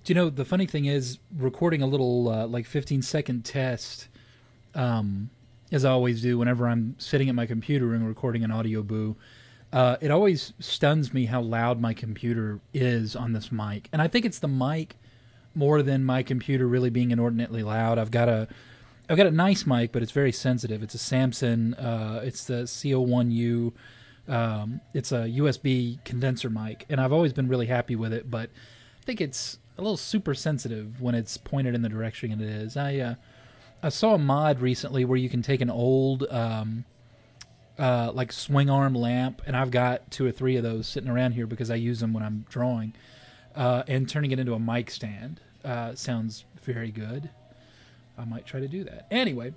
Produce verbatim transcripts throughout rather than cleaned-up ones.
Do you know the funny thing is recording a little uh, like fifteen second test, um, as I always do whenever I'm sitting at my computer and recording an audio boo. Uh, it always stuns me how loud my computer is on this mic, and I think it's the mic more than my computer really being inordinately loud. I've got a I've got a nice mic, but it's very sensitive. It's a Samson. Uh, it's the C O one U. Um, it's a U S B condenser mic, and I've always been really happy with it. But I think it's a little super sensitive when it's pointed in the direction it is. I uh, I saw a mod recently where you can take an old um, uh, like swing arm lamp, and I've got two or three of those sitting around here because I use them when I'm drawing, uh, and turning it into a mic stand. Uh, sounds very good. I might try to do that. Anyway,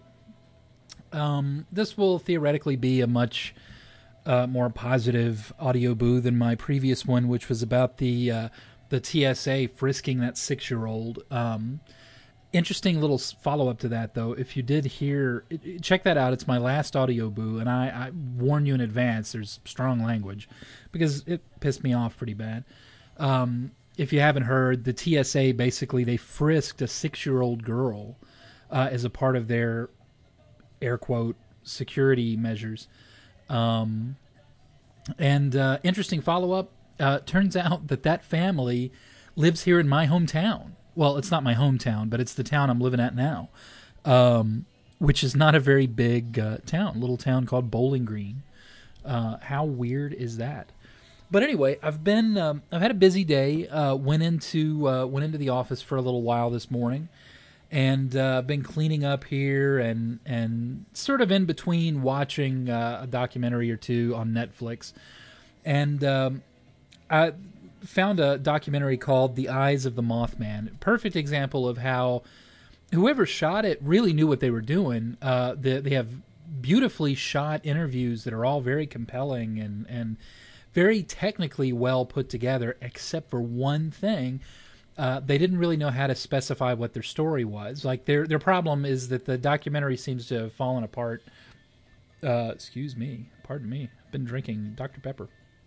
um, this will theoretically be a much uh, more positive audio boo than my previous one, which was about the uh, the T S A frisking that six-year-old. Um, interesting little follow-up to that, though. If you did hear, check that out. It's my last audio boo, and I, I warn you in advance. There's strong language because it pissed me off pretty bad. Um, if you haven't heard, the T S A basically they frisked a six-year-old girl. Uh, as a part of their air quote security measures. Um, and uh, interesting follow-up, uh, turns out that that family lives here in my hometown. Well, it's not my hometown, but it's the town I'm living at now, um, which is not a very big uh, town, a little town called Bowling Green. Uh, how weird is that? But anyway, I've been um, I've had a busy day. Uh, went into uh, went into the office for a little while this morning. And uh, been cleaning up here and and sort of in between watching uh, a documentary or two on Netflix. And um, I found a documentary called The Eyes of the Mothman. Perfect example of how whoever shot it really knew what they were doing. Uh, they, they have beautifully shot interviews that are all very compelling and, and very technically well put together, except for one thing. Uh, they didn't really know how to specify what their story was. Like their their problem is that the documentary seems to have fallen apart. Uh, excuse me, pardon me. I've been drinking Doctor Pepper.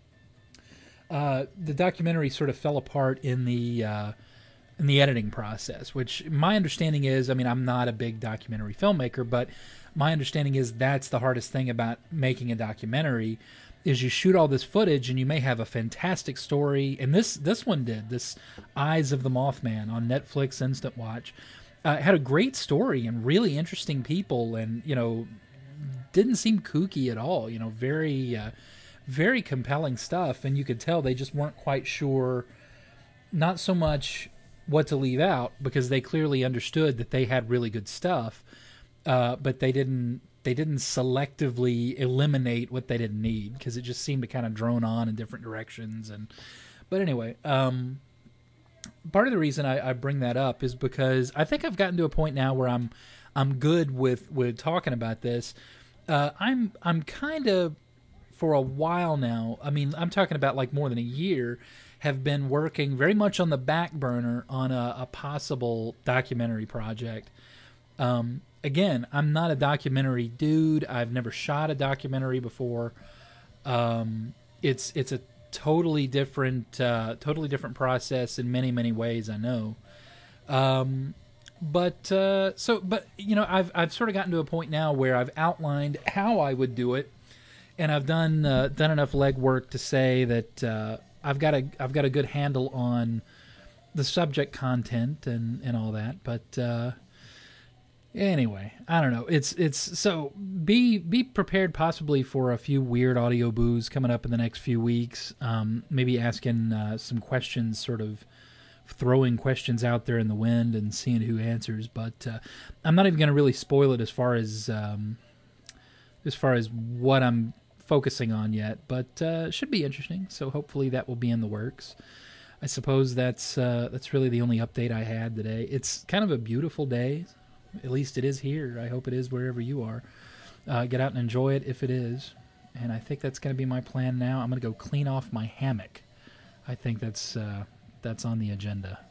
Uh, the documentary sort of fell apart in the uh, in the editing process, which my understanding is. I mean, I'm not a big documentary filmmaker, but my understanding is that's the hardest thing about making a documentary. Is you shoot all this footage and you may have a fantastic story, and this this one did, this Eyes of the Mothman on Netflix Instant Watch. Uh, had a great story and really interesting people, and, you know, didn't seem kooky at all, you know, very, uh, very compelling stuff, and you could tell they just weren't quite sure, not so much what to leave out, because they clearly understood that they had really good stuff, uh, but they didn't, they didn't selectively eliminate what they didn't need because it just seemed to kind of drone on in different directions. And but anyway, um, part of the reason I, I bring that up is because I think I've gotten to a point now where I'm I'm good with, with talking about this. Uh, I'm I'm kind of for a while now. I mean, I'm talking about like more than a year. Have been working very much on the back burner on a, a possible documentary project. Um, Again, I'm not a documentary dude. I've never shot a documentary before. Um, it's it's a totally different, uh, totally different process in many many ways. I know, um, but uh, so but you know I've I've sort of gotten to a point now where I've outlined how I would do it, and I've done uh, done enough legwork to say that uh, I've got a I've got a good handle on the subject content and, and all that, but. Uh, Anyway, I don't know. It's it's so be be prepared possibly for a few weird audio boos coming up in the next few weeks. Um, maybe asking uh, some questions, sort of throwing questions out there in the wind and seeing who answers. But uh, I'm not even going to really spoil it as far as um, as far as what I'm focusing on yet. But uh, it should be interesting. So hopefully that will be in the works. I suppose that's uh, that's really the only update I had today. It's kind of a beautiful day. At least it is here. I hope it is wherever you are. Uh, get out and enjoy it if it is. And I think that's going to be my plan now. I'm going to go clean off my hammock. I think that's uh, that's on the agenda.